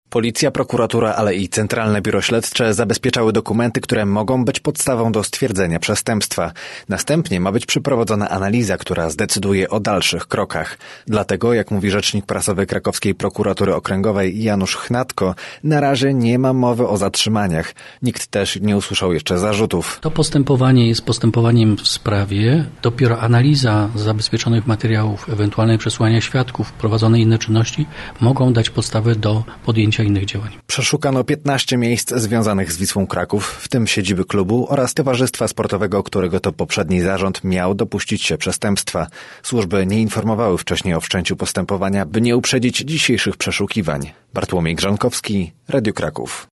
Policja, prokuratura, ale i Centralne Biuro Śledcze zabezpieczały dokumenty, które mogą być podstawą do stwierdzenia przestępstwa. Następnie ma być przeprowadzona analiza, która zdecyduje o dalszych krokach. Dlatego, jak mówi rzecznik prasowy Krakowskiej Prokuratury Okręgowej Janusz Chnatko, na razie nie ma mowy o zatrzymaniach. Nikt też nie usłyszał jeszcze zarzutów. To postępowanie jest postępowaniem w sprawie. Dopiero analiza zabezpieczonych materiałów, ewentualne przesłania świadków, prowadzone inne czynności mogą dać podstawę do podjęcia innych działań. Przeszukano 15 miejsc związanych z Wisłą Kraków, w tym siedziby klubu oraz towarzystwa sportowego, którego to poprzedni zarząd miał dopuścić się przestępstwa. Służby nie informowały wcześniej o wszczęciu postępowania, by nie uprzedzić dzisiejszych przeszukiwań. Bartłomiej Grzonkowski, Radio Kraków.